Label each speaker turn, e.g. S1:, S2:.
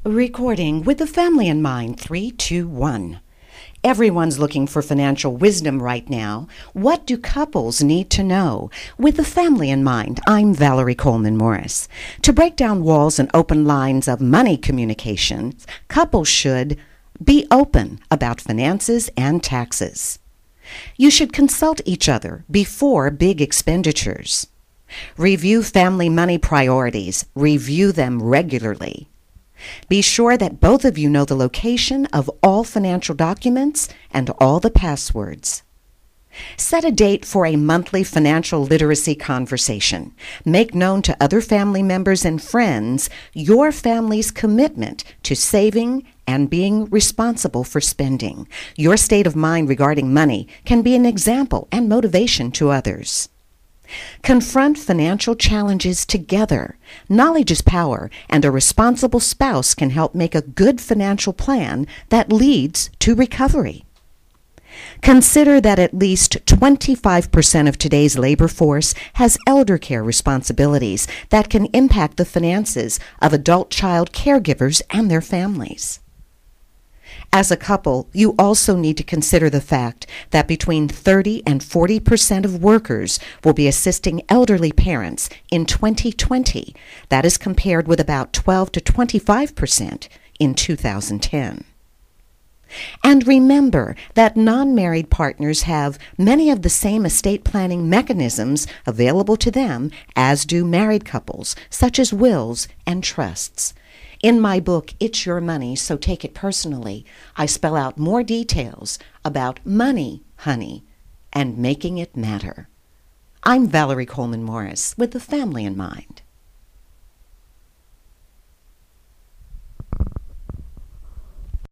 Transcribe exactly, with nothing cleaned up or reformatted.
S1: Recording with the family in mind. Three, two, one. Everyone's looking for financial wisdom right now. What do couples need to know? With the family in mind, I'm Valerie Coleman Morris. To break down walls and open lines of money communication, couples should be open about finances and taxes. You should consult each other before big expenditures. Review family money priorities. Review them regularly. Be sure that both of you know the location of all financial documents and all the passwords. Set a date for a monthly financial literacy conversation. Make known to other family members and friends your family's commitment to saving and being responsible for spending. Your state of mind regarding money can be an example and motivation to others. Confront financial challenges together. Knowledge is power, and a responsible spouse can help make a good financial plan that leads to recovery. Consider that at least twenty-five percent of today's labor force has elder care responsibilities that can impact the finances of adult child caregivers and their families. As a couple, you also need to consider the fact that between thirty and forty percent of workers will be assisting elderly parents in twenty twenty. That is compared with about twelve to twenty-five percent in two thousand ten. And remember that non-married partners have many of the same estate planning mechanisms available to them as do married couples, such as wills and trusts. In my book, It's Your Money, So Take It Personally, I spell out more details about money, honey, and making it matter. I'm Valerie Coleman Morris with the family in mind.